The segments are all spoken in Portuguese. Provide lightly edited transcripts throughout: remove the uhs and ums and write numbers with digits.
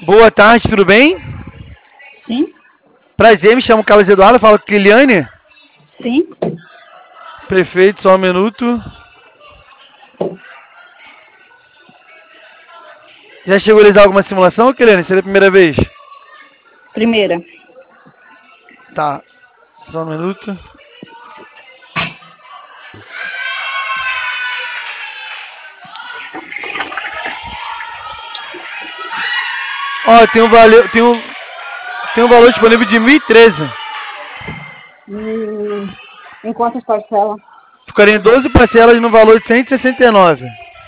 Boa tarde, tudo bem? Sim, Prazer, me chamo Carlos Eduardo, falo com Kiliane. sim. Prefeito, só um minuto. Já chegou a realizar alguma simulação, Kiliane? Seria a primeira vez? Primeira. Tá, só um minuto. Ó, tem um valor disponível de 1.013. Hum, em quantas parcelas? Ficaria em 12 parcelas no valor de 169.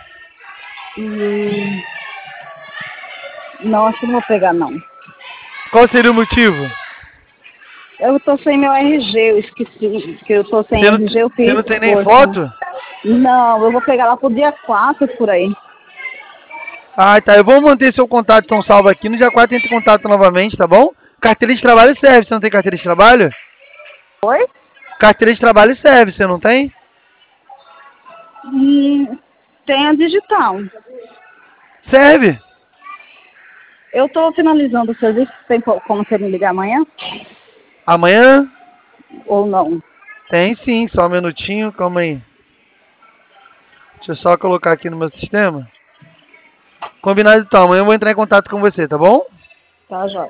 Hum, não, acho que não vou pegar, não. Qual seria o motivo? Eu tô sem meu RG, eu esqueci que eu tô sem RG, eu Você fiz não tem nem força. foto? Não, eu vou pegar lá pro dia 4 por aí. Ah, tá. Eu vou manter seu contato então salvo aqui. No dia 4 entre em contato novamente, tá bom? Carteira de trabalho serve. Você não tem carteira de trabalho? Oi? Carteira de trabalho serve, você não tem? Tem a digital. Serve. Eu tô finalizando o serviço, tem como você me ligar amanhã? Amanhã? Ou não? Tem sim, só um minutinho, calma aí. Deixa eu só colocar aqui no meu sistema. Combinado então, amanhã eu vou entrar em contato com você, tá bom? Tá, joia.